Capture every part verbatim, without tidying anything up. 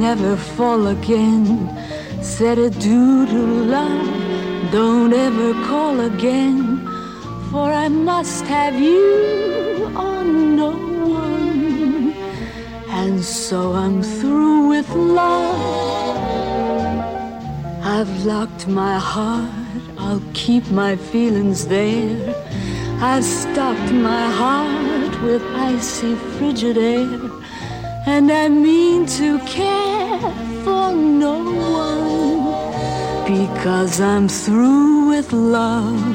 never fall again. Said adieu to love, don't ever call again, for I must have you or no one. And so I'm through with love. I've locked my heart, I'll keep my feelings there. I've stocked my heart with icy frigid air, and I mean to care for no one, because I'm through with love.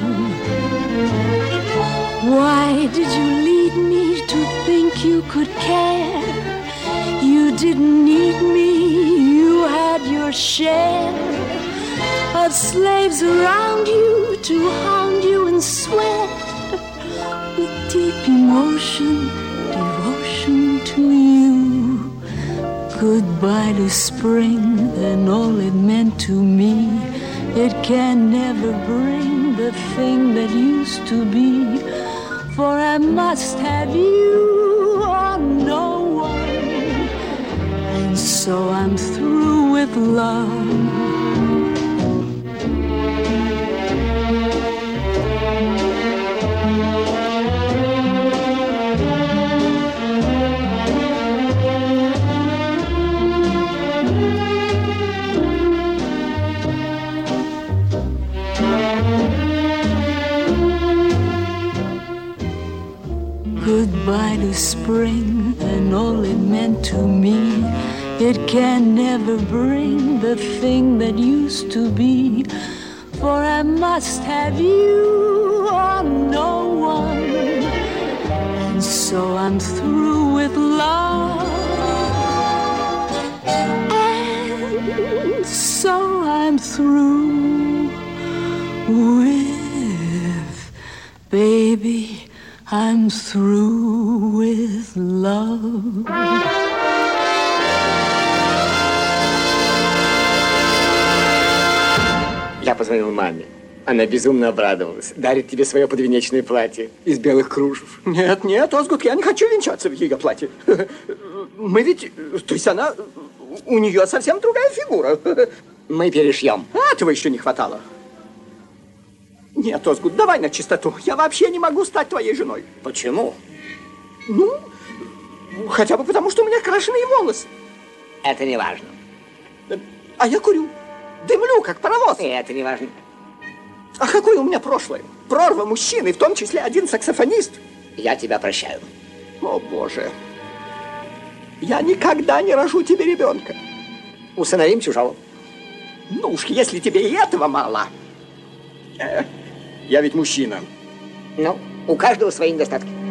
Why did you lead me to think you could care? You didn't need me, you had your share of slaves around you to hound you and sweat with deep emotion, devotion to you. Goodbye to spring and all it meant to me. It can never bring the thing that used to be, for I must have you or no one. And so I'm through with love. Goodbye to spring and all it meant to me. It can never bring the thing that used to be, for I must have you or no one. And so I'm through with love, and so I'm through with, baby, I'm through with love. Я позвонил маме. Она безумно обрадовалась. Дарит тебе свое подвенечное платье из белых кружев. Нет, нет, Озгут, я не хочу венчаться в ее платье. Мы ведь... То есть она... У нее совсем другая фигура. Мы перешьем. Этого еще не хватало. Нет, Озгут, давай на чистоту. Я вообще не могу стать твоей женой. Почему? Ну, хотя бы потому, что у меня крашеные волосы. Это не важно. А я курю. Дымлю, как паровоз. И это не важно. А какое у меня прошлое? Прорва мужчины, в том числе один саксофонист. Я тебя прощаю. О, Боже. Я никогда не рожу тебе ребенка. Усыновим чужого. Ну уж, если тебе и этого мало. Э, я ведь мужчина. Ну, у каждого свои недостатки.